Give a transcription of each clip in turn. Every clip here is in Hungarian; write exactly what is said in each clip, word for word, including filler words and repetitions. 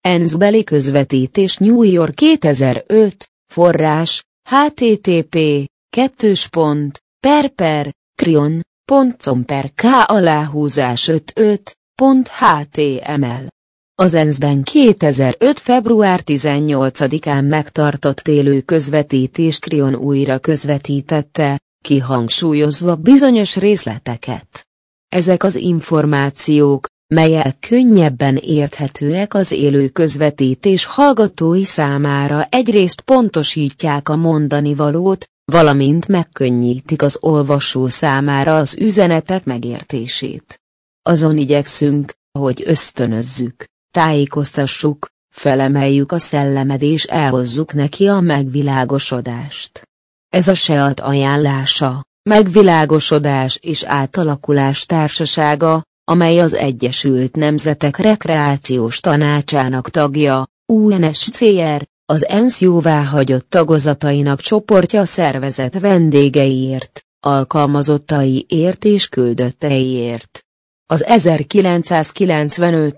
E N S beli közvetítés New York kétezer-öt, forrás, http, kettős pont, per per, krion, pont com per k aláhúzás ötvenöt, pont html. Az E N S-ben kétezer-öt. február tizennyolcadikán megtartott élő közvetítést Krion újra közvetítette, kihangsúlyozva bizonyos részleteket. Ezek az információk, melyek könnyebben érthetőek az élő közvetítés hallgatói számára, egyrészt pontosítják a mondani valót, valamint megkönnyítik az olvasó számára az üzenetek megértését. Azon igyekszünk, hogy ösztönözzük, tájékoztassuk, felemeljük a szellemet és elhozzuk neki a megvilágosodást. Ez a SEAT ajánlása, megvilágosodás és átalakulás társasága, amely az Egyesült Nemzetek Rekreációs Tanácsának tagja, U N S C R, az E N S jóváhagyott tagozatainak csoportja szervezet vendégeiért, alkalmazottaiért és küldötteiért. Az ezerkilencszázkilencvenöt,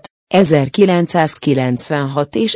ezerkilencszázkilencvenhat és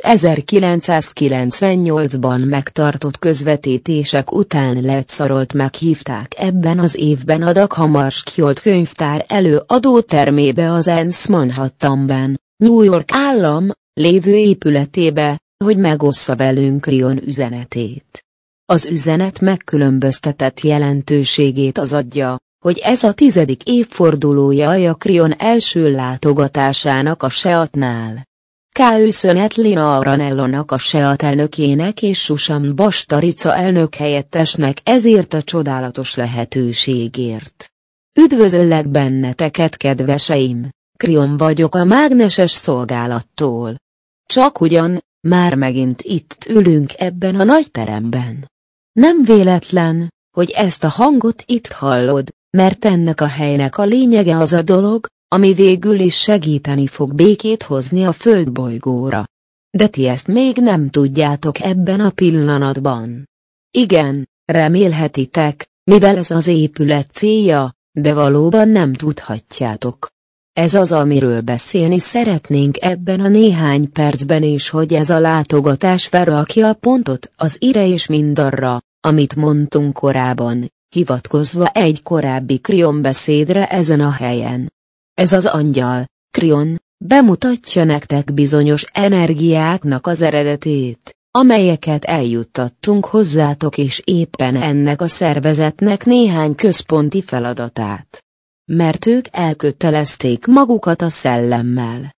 ezerkilencszázkilencvennyolcban megtartott közvetítések után Letzarolt meghívták ebben az évben a Dag Hammarskjöld könyvtár előadó termébe az E N S Manhattanben, New York állam lévő épületébe, hogy megossza velünk Krion üzenetét. Az üzenet megkülönböztetett jelentőségét az adja, hogy ez a tizedik évfordulója a Krion első látogatásának a SEAT-nál. Köszönet Lina Aranellónak, a SEAT elnökének és Susan Bastarica elnökhelyettesnek ezért a csodálatos lehetőségért. Üdvözöllek benneteket, kedveseim! Krion vagyok a mágneses szolgálattól. Csak ugyan, már megint itt ülünk ebben a nagy teremben. Nem véletlen, hogy ezt a hangot itt hallod, mert ennek a helynek a lényege az a dolog, ami végül is segíteni fog békét hozni a földbolygóra. De ti ezt még nem tudjátok ebben a pillanatban. Igen, remélhetitek, mivel ez az épület célja, de valóban nem tudhatjátok. Ez az, amiről beszélni szeretnénk ebben a néhány percben, és hogy ez a látogatás felrakja a pontot az ire és mindarra, amit mondtunk korábban, hivatkozva egy korábbi Krion beszédre ezen a helyen. Ez az angyal, Krion, bemutatja nektek bizonyos energiáknak az eredetét, amelyeket eljuttattunk hozzátok, és éppen ennek a szervezetnek néhány központi feladatát. Mert ők elkötelezték magukat a szellemmel.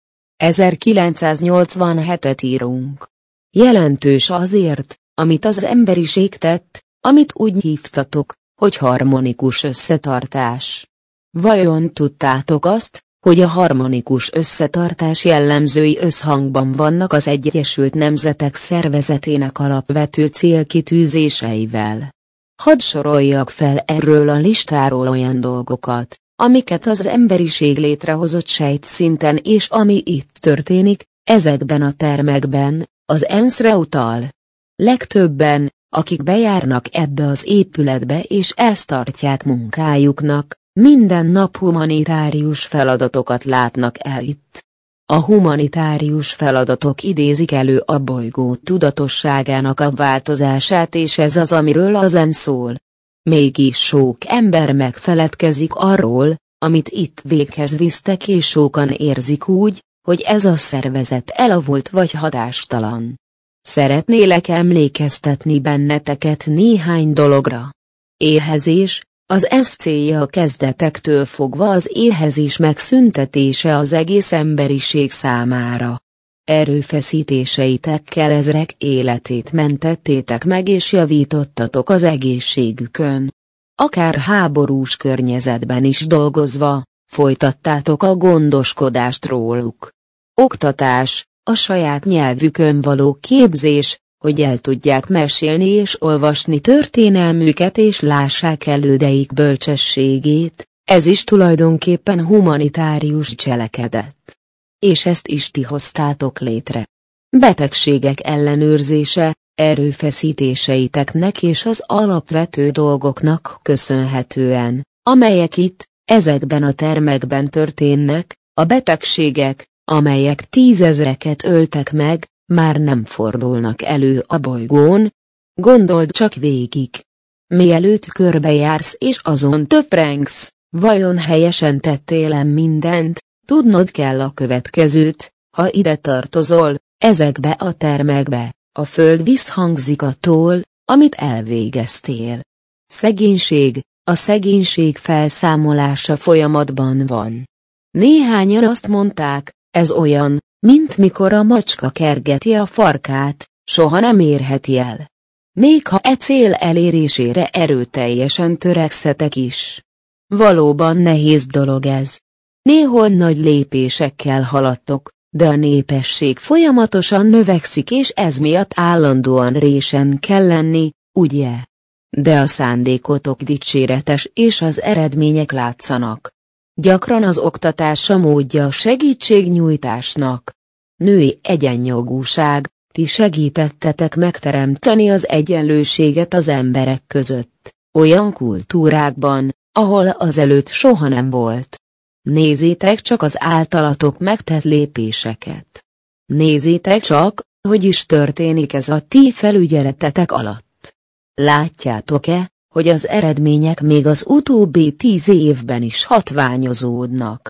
ezerkilencszáznyolcvanhetet írunk. Jelentős azért, amit az emberiség tett, amit úgy hívtatok, hogy harmonikus összetartás. Vajon tudtátok azt, hogy a harmonikus összetartás jellemzői összhangban vannak az Egyesült Nemzetek Szervezetének alapvető célkitűzéseivel? Hadd soroljak fel erről a listáról olyan dolgokat, amiket az emberiség létrehozott sejtszinten, és ami itt történik, ezekben a termekben, az E N S-re utal. Legtöbben, akik bejárnak ebbe az épületbe és ezt tartják munkájuknak, minden nap humanitárius feladatokat látnak el itt. A humanitárius feladatok idézik elő a bolygó tudatosságának a változását, és ez az, amiről az E N S szól. Mégis sok ember megfeledkezik arról, amit itt véghez visztek, és sokan érzik úgy, hogy ez a szervezet elavult vagy hatástalan. Szeretnélek emlékeztetni benneteket néhány dologra. Éhezés, az E N S célja a kezdetektől fogva az éhezés megszüntetése az egész emberiség számára. Erőfeszítéseitekkel ezrek életét mentettétek meg és javítottatok az egészségükön. Akár háborús környezetben is dolgozva, folytattátok a gondoskodást róluk. Oktatás, a saját nyelvükön való képzés, hogy el tudják mesélni és olvasni történelmüket és lássák elődeik bölcsességét, ez is tulajdonképpen humanitárius cselekedet. És ezt is ti hoztátok létre. Betegségek ellenőrzése, erőfeszítéseiteknek és az alapvető dolgoknak köszönhetően, amelyek itt, ezekben a termekben történnek, a betegségek, amelyek tízezreket öltek meg, már nem fordulnak elő a bolygón. Gondold csak végig. Mielőtt körbejársz és azon töprengsz, vajon helyesen tettél-e mindent, tudnod kell a következőt: ha ide tartozol, ezekbe a termekbe, a föld visszhangzik attól, amit elvégeztél. Szegénység, a szegénység felszámolása folyamatban van. Néhányan azt mondták, ez olyan, mint mikor a macska kergeti a farkát, soha nem érheti el. Még ha e cél elérésére erőteljesen törekszetek is. Valóban nehéz dolog ez. Néhol nagy lépésekkel haladtok, de a népesség folyamatosan növekszik és ez miatt állandóan résen kell lenni, ugye? De a szándékotok dicséretes és az eredmények látszanak. Gyakran az oktatás a módja a segítségnyújtásnak. Női egyenjogúság, ti segítettetek megteremteni az egyenlőséget az emberek között, olyan kultúrákban, ahol azelőtt soha nem volt. Nézzétek csak az általatok megtett lépéseket. Nézzétek csak, hogy is történik ez a ti felügyeletetek alatt. Látjátok-e, hogy az eredmények még az utóbbi tíz évben is hatványozódnak?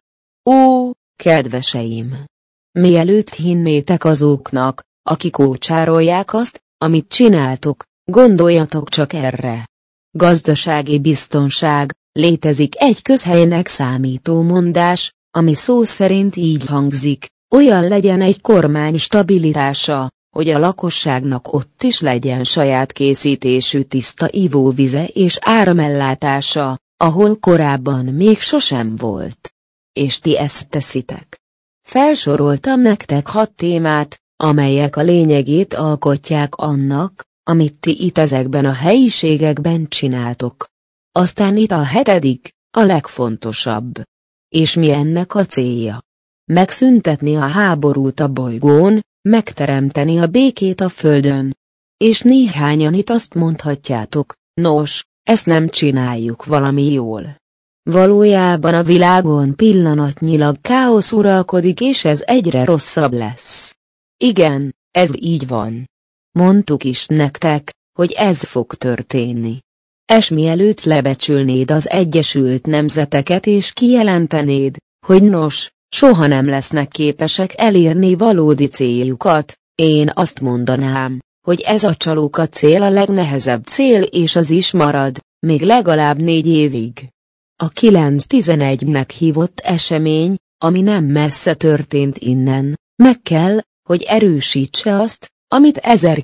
Ó, kedveseim! Mielőtt hinnétek azoknak, akik ócsárolják azt, amit csináltok, gondoljatok csak erre. Gazdasági biztonság, létezik egy közhelynek számító mondás, ami szó szerint így hangzik: olyan legyen egy kormány stabilitása, hogy a lakosságnak ott is legyen saját készítésű tiszta ivóvize és áramellátása, ahol korábban még sosem volt. És ti ezt teszitek. Felsoroltam nektek hat témát, amelyek a lényegét alkotják annak, amit ti itt ezekben a helyiségekben csináltok. Aztán itt a hetedik, a legfontosabb. És mi ennek a célja? Megszüntetni a háborút a bolygón, megteremteni a békét a földön. És néhányan itt azt mondhatjátok, nos, ezt nem csináljuk valami jól. Valójában a világon pillanatnyilag káosz uralkodik és ez egyre rosszabb lesz. Igen, ez így van. Mondtuk is nektek, hogy ez fog történni. És mielőtt lebecsülnéd az Egyesült Nemzeteket és kijelentenéd, hogy nos, soha nem lesznek képesek elérni valódi céljukat, én azt mondanám, hogy ez a csalóka cél a legnehezebb cél és az is marad, még legalább négy évig. A kilenc tizenegynek hívott esemény, ami nem messze történt innen, meg kell, hogy erősítse azt, amit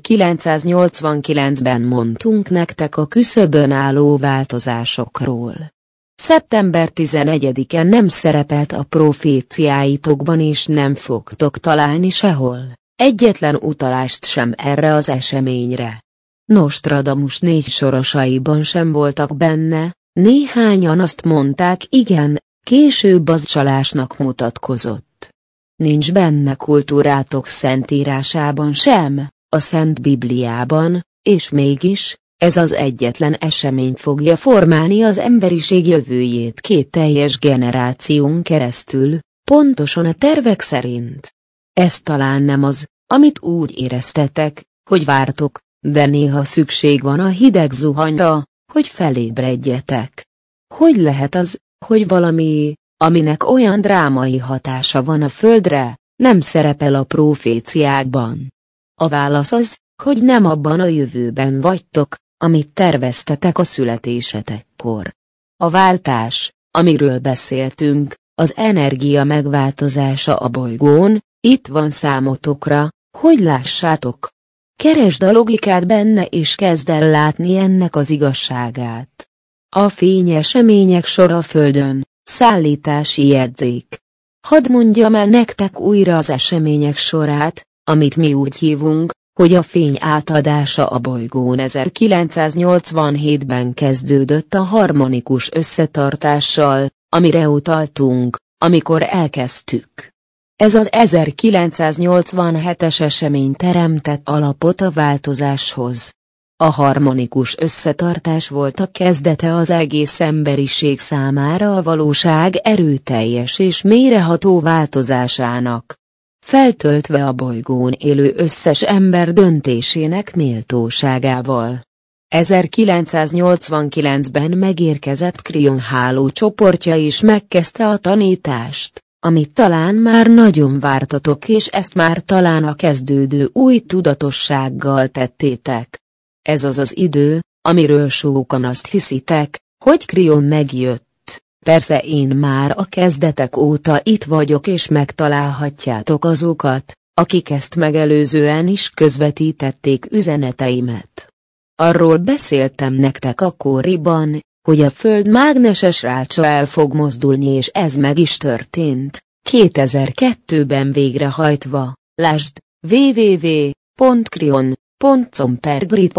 ezerkilencszáznyolcvankilencben mondtunk nektek a küszöbön álló változásokról. Szeptember tizenegyedike nem szerepelt a proféciáitokban és nem fogtok találni sehol egyetlen utalást sem erre az eseményre. Nostradamus négy sorosaiban sem voltak benne, néhányan azt mondták igen, később az csalásnak mutatkozott. Nincs benne kultúrátok szentírásában sem, a Szent Bibliában, és mégis, ez az egyetlen esemény fogja formálni az emberiség jövőjét két teljes generáción keresztül, pontosan a tervek szerint. Ez talán nem az, amit úgy éreztetek, hogy vártok, de néha szükség van a hideg zuhanyra, hogy felébredjetek. Hogy lehet az, hogy valami, aminek olyan drámai hatása van a földre, nem szerepel a proféciákban? A válasz az, hogy nem abban a jövőben vagytok, amit terveztetek a születésetekkor. A váltás, amiről beszéltünk, az energia megváltozása a bolygón, itt van számotokra, hogy lássátok. Keresd a logikát benne és kezd el látni ennek az igazságát. A fényesemények sor a Földön, szállítási jegyzék. Hadd mondjam el nektek újra az események sorát, amit mi úgy hívunk, hogy a fény átadása a bolygón ezerkilencszáznyolcvanhétben kezdődött a harmonikus összetartással, amire utaltunk, amikor elkezdtük. Ez az ezerkilencszáznyolcvanhetes esemény teremtett alapot a változáshoz. A harmonikus összetartás volt a kezdete az egész emberiség számára a valóság erőteljes és mélyreható változásának, feltöltve a bolygón élő összes ember döntésének méltóságával. ezerkilencszáznyolcvankilencben megérkezett Krion háló csoportja és megkezdte a tanítást, amit talán már nagyon vártatok, és ezt már talán a kezdődő új tudatossággal tettétek. Ez az az idő, amiről sokan azt hiszitek, hogy Krion megjött. Persze én már a kezdetek óta itt vagyok, és megtalálhatjátok azokat, akik ezt megelőzően is közvetítették üzeneteimet. Arról beszéltem nektek akkoriban, hogy a Föld mágneses rácsa el fog mozdulni, és ez meg is történt, kétezer-kettőben végrehajtva. Lásd double-u double-u double-u pont krion pont com per grid.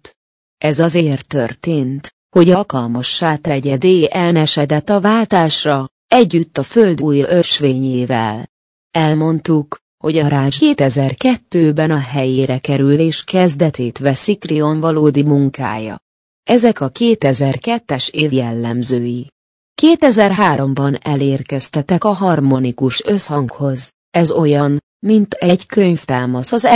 Ez azért történt, hogy alkalmassá tegye dé en es-edet a váltásra, együtt a Föld új ösvényével. Elmondtuk, hogy a rács kétezer-kettőben a helyére kerül és kezdetét veszi Krion valódi munkája. Ezek a kétezer-kettes év jellemzői. kétezer-háromban elérkeztetek a harmonikus összhanghoz, ez olyan, mint egy könyvtámasz az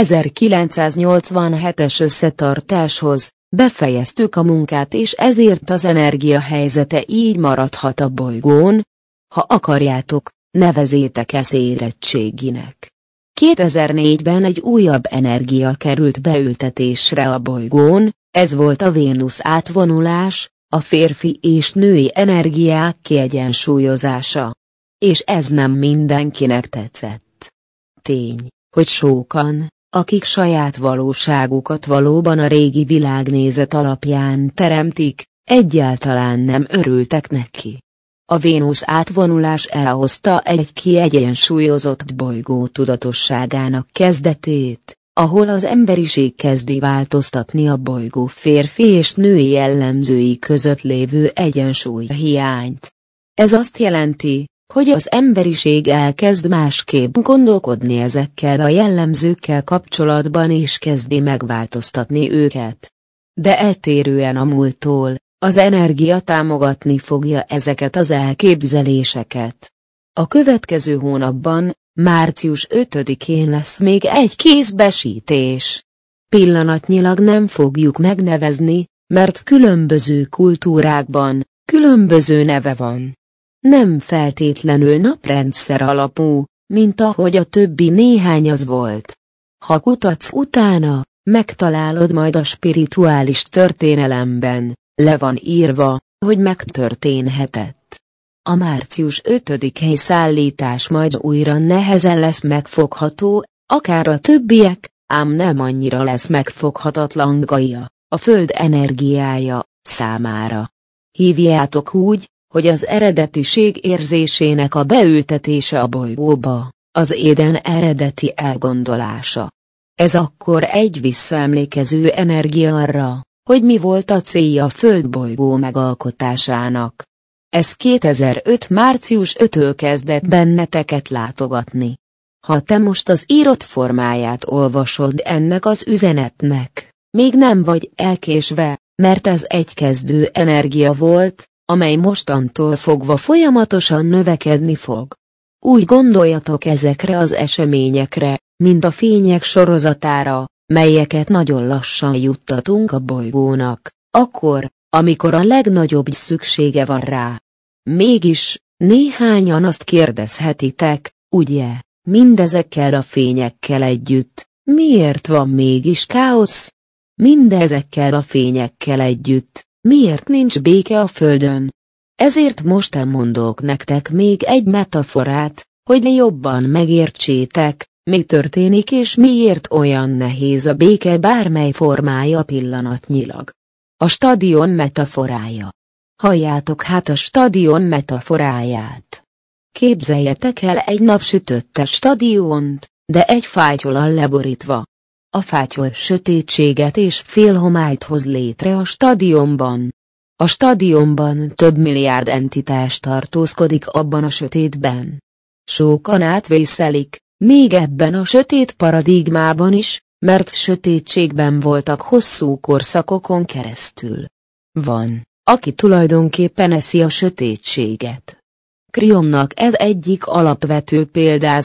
ezerkilencszáznyolcvanhetes összetartáshoz. Befejeztük a munkát, és ezért az energia helyzete így maradhat a bolygón. Ha akarjátok, nevezétek ezt érettséginek. kétezer-négyben egy újabb energia került beültetésre a bolygón, ez volt a Vénusz átvonulás, a férfi és női energiák kiegyensúlyozása. És ez nem mindenkinek tetszett. Tény, hogy sokan, akik saját valóságukat valóban a régi világnézet alapján teremtik, egyáltalán nem örültek neki. A Vénusz átvonulás elhozta egy kiegyensúlyozott bolygó tudatosságának kezdetét, ahol az emberiség kezdi változtatni a bolygó férfi és női jellemzői között lévő egyensúly hiányt. Ez azt jelenti, hogy az emberiség elkezd másképp gondolkodni ezekkel a jellemzőkkel kapcsolatban, és kezdi megváltoztatni őket. De eltérően a múlttól, az energia támogatni fogja ezeket az elképzeléseket. A következő hónapban, március ötödikén lesz még egy kézbesítés. Pillanatnyilag nem fogjuk megnevezni, mert különböző kultúrákban különböző neve van. Nem feltétlenül naprendszer alapú, mint ahogy a többi néhány az volt. Ha kutatsz utána, megtalálod majd a spirituális történelemben, le van írva, hogy megtörténhetett. A március ötödikei szállítás majd újra nehezen lesz megfogható, akár a többiek, ám nem annyira lesz megfoghatatlan Gaia, a Föld energiája, számára. Hívjátok úgy, hogy az eredetiség érzésének a beültetése a bolygóba, az Éden eredeti elgondolása. Ez akkor egy visszaemlékező energia arra, hogy mi volt a célja a Földbolygó megalkotásának. Ez kétezer-öt március ötödikétől kezdett benneteket látogatni. Ha te most az írott formáját olvasod ennek az üzenetnek, még nem vagy elkésve, mert ez egy kezdő energia volt, amely mostantól fogva folyamatosan növekedni fog. Úgy gondoljatok ezekre az eseményekre, mint a fények sorozatára, melyeket nagyon lassan juttatunk a bolygónak, akkor, amikor a legnagyobb szüksége van rá. Mégis, néhányan azt kérdezhetitek, ugye, mindezekkel a fényekkel együtt, miért van mégis káosz? Mindezekkel a fényekkel együtt, miért nincs béke a Földön? Ezért most elmondok nektek még egy metaforát, hogy jobban megértsétek, mi történik és miért olyan nehéz a béke bármely formája pillanatnyilag. A stadion metaforája. Halljátok hát a stadion metaforáját. Képzeljetek el egy napsütötte stadiont, de egy fátyollal leborítva. A fátyol sötétséget és félhomályt hoz létre a stadionban. A stadionban több milliárd entitás tartózkodik abban a sötétben. Sokan átvészelik, még ebben a sötét paradigmában is, mert sötétségben voltak hosszú korszakokon keresztül. Van, aki tulajdonképpen eszi a sötétséget. Krionnak ez egyik alapvető példázata,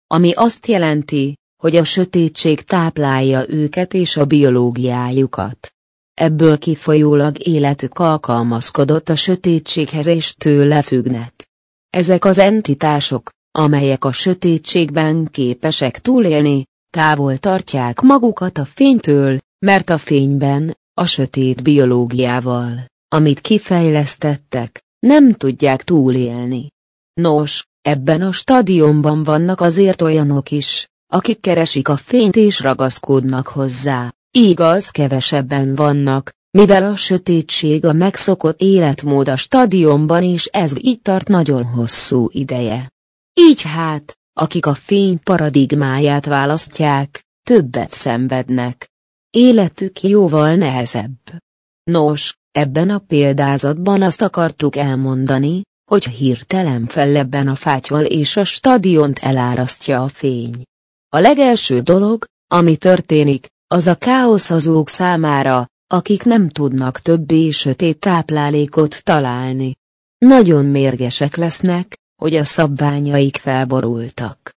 ami azt jelenti, hogy a sötétség táplálja őket és a biológiájukat. Ebből kifolyólag életük alkalmazkodott a sötétséghez és tőle függnek. Ezek az entitások, amelyek a sötétségben képesek túlélni, távol tartják magukat a fénytől, mert a fényben, a sötét biológiával, amit kifejlesztettek, nem tudják túlélni. Nos, ebben a stadionban vannak azért olyanok is, akik keresik a fényt és ragaszkodnak hozzá, igaz kevesebben vannak, mivel a sötétség a megszokott életmód a stadionban és ez így tart nagyon hosszú ideje. Így hát, akik a fény paradigmáját választják, többet szenvednek. Életük jóval nehezebb. Nos, ebben a példázatban azt akartuk elmondani, hogy hirtelen fellebben a fátyol és a stadiont elárasztja a fény. A legelső dolog, ami történik, az a káosz azok számára, akik nem tudnak többé sötét táplálékot találni. Nagyon mérgesek lesznek, hogy a szabványaik felborultak.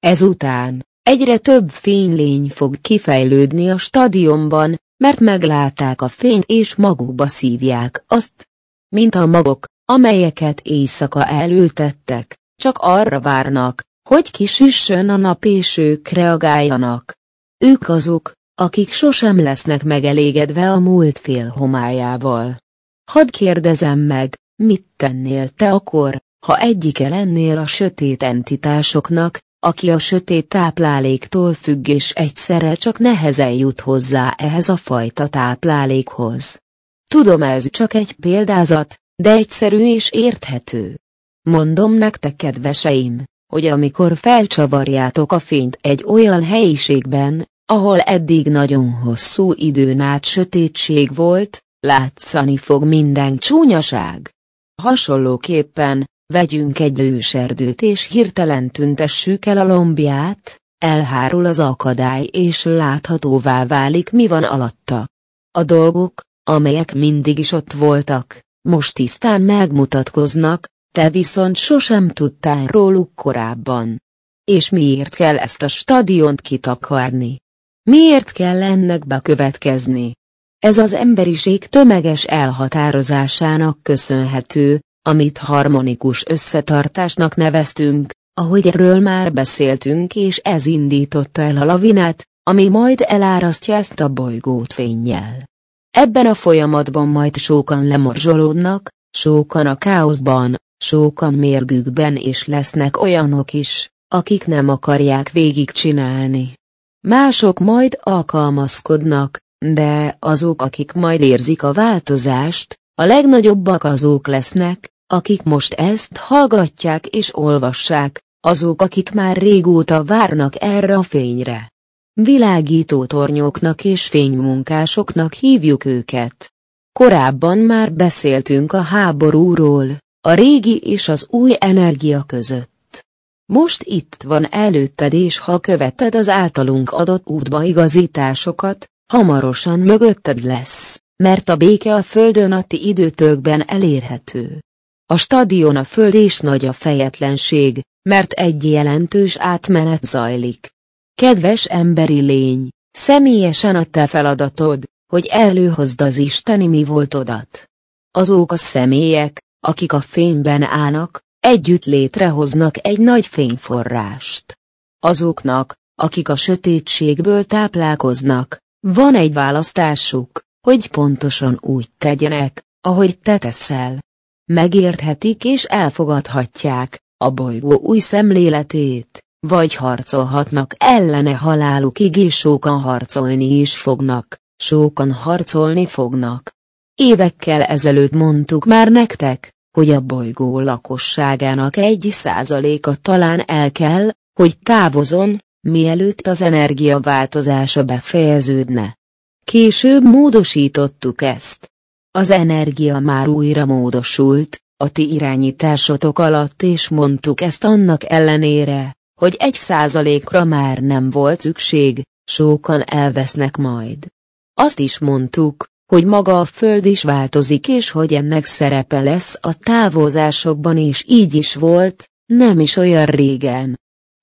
Ezután egyre több fénylény fog kifejlődni a stadionban, mert meglátták a fényt és magukba szívják azt, mint a magok, amelyeket éjszaka elültettek, csak arra várnak, hogy kisüssön a nap és ők reagáljanak. Ők azok, akik sosem lesznek megelégedve a múlt fél homályával. Hadd kérdezem meg, mit tennél te akkor, ha egyike lennél a sötét entitásoknak, aki a sötét tápláléktól függ és egyszerre csak nehezen jut hozzá ehhez a fajta táplálékhoz. Tudom, ez csak egy példázat, de egyszerű és érthető. Mondom nektek, kedveseim, hogy amikor felcsavarjátok a fényt egy olyan helyiségben, ahol eddig nagyon hosszú időn át sötétség volt, látszani fog minden csúnyaság. Hasonlóképpen, vegyünk egy őserdőt és hirtelen tüntessük el a lombját, elhárul az akadály és láthatóvá válik, mi van alatta. A dolgok, amelyek mindig is ott voltak, most tisztán megmutatkoznak, te viszont sosem tudtál róluk korábban. És miért kell ezt a stadiont kitakarni? Miért kell ennek bekövetkezni? Ez az emberiség tömeges elhatározásának köszönhető, amit harmonikus összetartásnak neveztünk, ahogy erről már beszéltünk, és ez indította el a lavinát, ami majd elárasztja ezt a bolygót fénnyel. Ebben a folyamatban majd sokan lemorzsolódnak, sokan a káoszban, sokan mérgükben és lesznek olyanok is, akik nem akarják végigcsinálni. Mások majd alkalmazkodnak, de azok, akik majd érzik a változást, a legnagyobbak azok lesznek, akik most ezt hallgatják és olvassák, azok, akik már régóta várnak erre a fényre. Világító tornyoknak és fénymunkásoknak hívjuk őket. Korábban már beszéltünk a háborúról, a régi és az új energia között. Most itt van előtted, és ha követed az általunk adott útbaigazításokat, hamarosan mögötted lesz, mert a béke a földön atti időtökben elérhető. A stadion a föld és nagy a fejetlenség, mert egy jelentős átmenet zajlik. Kedves emberi lény, személyesen a te feladatod, hogy előhozd az isteni mi voltodat. Azok a személyek, akik a fényben állnak, együtt létrehoznak egy nagy fényforrást. Azoknak, akik a sötétségből táplálkoznak, van egy választásuk, hogy pontosan úgy tegyenek, ahogy te teszel. Megérthetik és elfogadhatják a bolygó új szemléletét, vagy harcolhatnak ellene halálukig, és sokan harcolni is fognak, sokan harcolni fognak. Évekkel ezelőtt mondtuk már nektek, hogy a bolygó lakosságának egy százaléka talán el kell, hogy távozon, mielőtt az energia változása befejeződne. Később módosítottuk ezt. Az energia már újra módosult, a ti irányításotok alatt, és mondtuk ezt annak ellenére, hogy egy százalékra már nem volt szükség, sokan elvesznek majd. Azt is mondtuk, hogy maga a Föld is változik, és hogy ennek szerepe lesz a távozásokban, és így is volt, nem is olyan régen.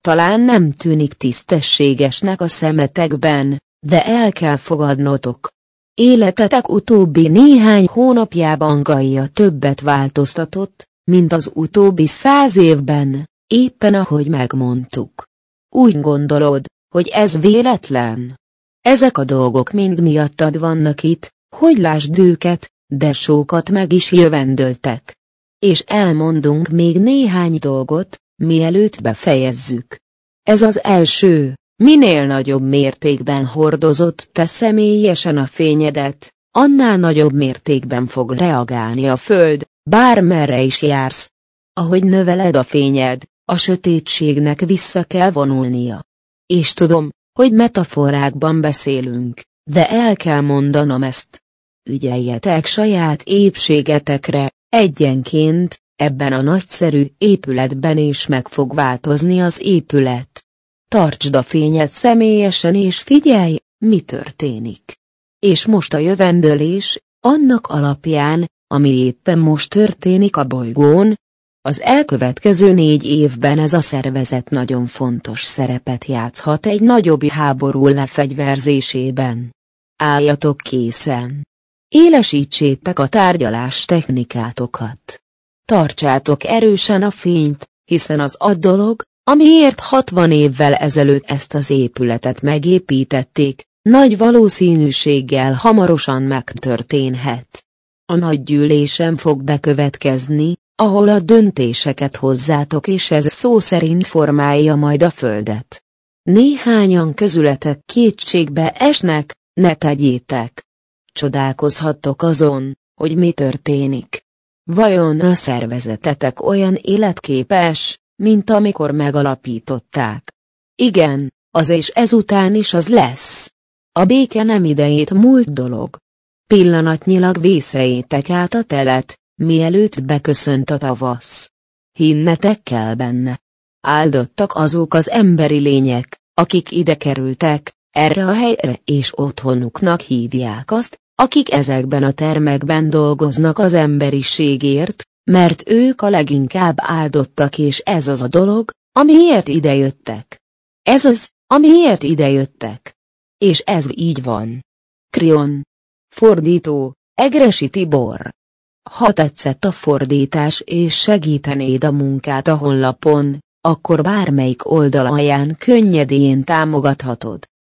talán nem tűnik tisztességesnek a szemetekben, de el kell fogadnotok. Életetek utóbbi néhány hónapjában Gaia többet változtatott, mint az utóbbi száz évben, éppen ahogy megmondtuk. Úgy gondolod, hogy ez véletlen? Ezek a dolgok mind miattad vannak itt, hogy lásd őket, de sokat meg is jövendöltek. És elmondunk még néhány dolgot, mielőtt befejezzük. Ez az első, minél nagyobb mértékben hordozott te személyesen a fényedet, annál nagyobb mértékben fog reagálni a Föld, bármerre is jársz. Ahogy növeled a fényed, a sötétségnek vissza kell vonulnia. És tudom, hogy metaforákban beszélünk, de el kell mondanom ezt. Ügyeljetek saját épségetekre, egyenként, ebben a nagyszerű épületben is meg fog változni az épület. Tartsd a fényed személyesen és figyelj, mi történik. És most a jövendőlés, annak alapján, ami éppen most történik a bolygón, az elkövetkező négy évben ez a szervezet nagyon fontos szerepet játszhat egy nagyobb háború lefegyverzésében. Álljatok készen! Élesítsétek a tárgyalás technikátokat. Tartsátok erősen a fényt, hiszen az a dolog, amiért hatvan évvel ezelőtt ezt az épületet megépítették, nagy valószínűséggel hamarosan megtörténhet. A nagy gyűlésen fog bekövetkezni, ahol a döntéseket hozzátok, és ez szó szerint formálja majd a Földet. Néhányan közületek kétségbe esnek, ne tegyétek. Csodálkozhattok azon, hogy mi történik. Vajon a szervezetetek olyan életképes, mint amikor megalapították? Igen, az és ezután is az lesz. A béke nem idejét múlt dolog. Pillanatnyilag vészeljétek át a telet, mielőtt beköszönt a tavasz. Hinnetek kell benne. Áldottak azok az emberi lények, akik ide kerültek, erre a helyre, és otthonuknak hívják azt, akik ezekben a termekben dolgoznak az emberiségért, mert ők a leginkább áldottak, és ez az a dolog, amiért idejöttek. Ez az, amiért idejöttek. És ez így van. Krion. Fordító, Egressy Tibor. Ha tetszett a fordítás és segítenéd a munkát a honlapon, akkor bármelyik oldal alján könnyedén támogathatod.